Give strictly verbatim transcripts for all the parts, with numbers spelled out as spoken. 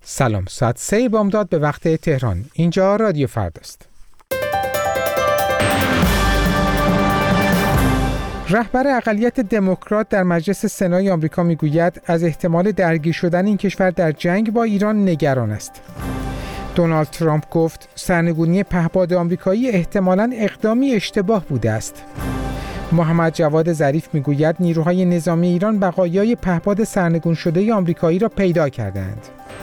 سلام، ساعت سه بامداد به وقت تهران. اینجا رادیو فرداست. رهبر اقلیت دموکرات در مجلس سنای آمریکا میگوید از احتمال درگیر شدن این کشور در جنگ با ایران نگران است. دونالد ترامپ گفت سرنگونی پهپاد آمریکایی احتمالاً اقدامی اشتباه بوده است. محمد جواد ظریف میگوید نیروهای نظامی ایران بقایای پهپاد سرنگون شده آمریکایی را پیدا کردند.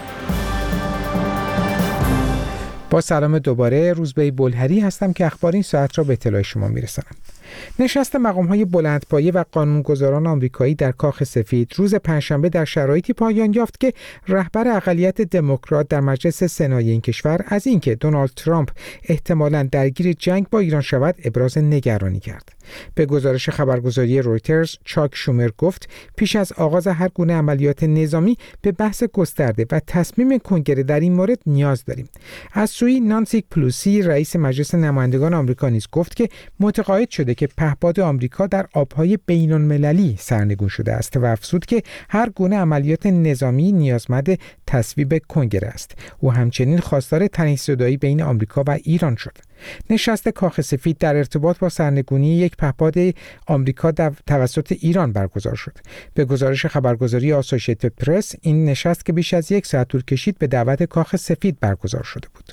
با سلام دوباره، روزبه بلهری هستم که اخبار این ساعت را به اطلاع شما میرسانم. نشست مقام‌های بلندپایه و قانونگذاران آمریکایی در کاخ سفید روز پنجشنبه در شرایطی پایان یافت که رهبر اقلیت دموکرات در مجلس سنای این کشور از اینکه دونالد ترامپ احتمالاً درگیر جنگ با ایران شود ابراز نگرانی کرد. به گزارش خبرگزاری رویترز، چاک شومر گفت پیش از آغاز هر گونه عملیات نظامی به بحث گسترده و تصمیم کنگره در این مورد نیاز داریم. از سوی نانسی پلوسی، رئیس مجلس نمایندگان آمریکا نیز گفت که متقاعد شده که پهپاد آمریکا در آبهای بین‌المللی سرنگون شده است و افزود که هر گونه عملیات نظامی نیازمند تصویب کنگره است. او همچنین خواستار تنش‌زدایی بین آمریکا و ایران شد. نشست کاخ سفید در ارتباط با سرنگونی یک پهپاد آمریکا در توسط ایران برگزار شد. به گزارش خبرگزاری آسوشیتد پرس، این نشست که بیش از یک ساعت طول کشید به دعوت کاخ سفید برگزار شده بود.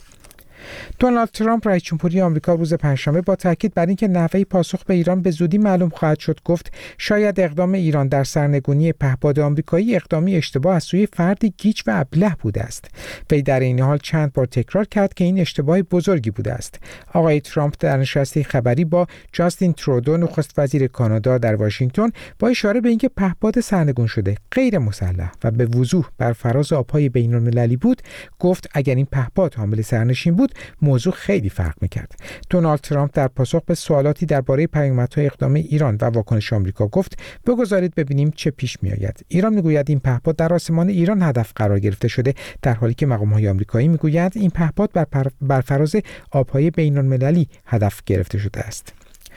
دونالد ترامپ رئیس جمهوری آمریکا روز پنجشنبه با تاکید بر اینکه نحوه پاسخ به ایران به زودی معلوم خواهد شد گفت شاید اقدام ایران در سرنگونی پهپاد آمریکایی اقدامی اشتباه از سوی فردی گیج و ابله بوده است. وی در این حال چند بار تکرار کرد که این اشتباه بزرگی بوده است. آقای ترامپ در نشستی خبری با جاستین ترودو، نخست وزیر کانادا در واشنگتن، با اشاره به اینکه پهپاد سرنگون شده غیر مسلح و به وضوح بر فراز آبهای بین‌المللی بود، گفت اگر این پهپاد حامل سرنشین بود موضوع خیلی فرق می‌کرد. دونالد ترامپ در پاسخ به سوالاتی درباره پیامدهای اقدام ایران و واکنش آمریکا گفت بگذارید ببینیم چه پیش می‌آید. ایران می‌گوید این پهپاد در آسمان ایران هدف قرار گرفته شده، در حالی که مقام‌های آمریکایی می‌گویند این پهپاد بر, پر... بر فراز آب‌های بین‌المللی هدف گرفته شده است.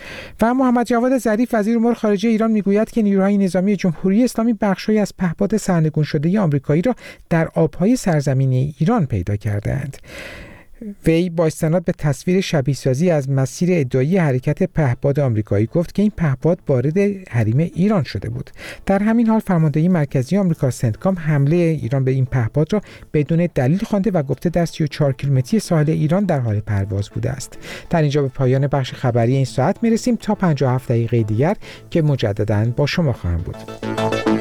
و محمد جواد ظریف، وزیر امور خارجه ایران، میگوید که نیروهای نظامی جمهوری اسلامی بخشی از پهپاد سرنگون شده آمریکایی را در آب‌های سرزمینی ایران پیدا کرده‌اند. وی با استناد به تصویر شبیه‌سازی از مسیر ادعایی حرکت پهپاد آمریکایی گفت که این پهپاد وارد حریم ایران شده بود. در همین حال فرماندهی مرکزی آمریکا سنتکام حمله ایران به این پهپاد را بدون دلیل خوانده و گفته در سی و چهار کیلومتری ساحل ایران در حال پرواز بوده است. در اینجا به پایان بخش خبری این ساعت میرسیم تا پنجاه و هفت دقیقه دیگر که مجدداً با شما خواهم بود.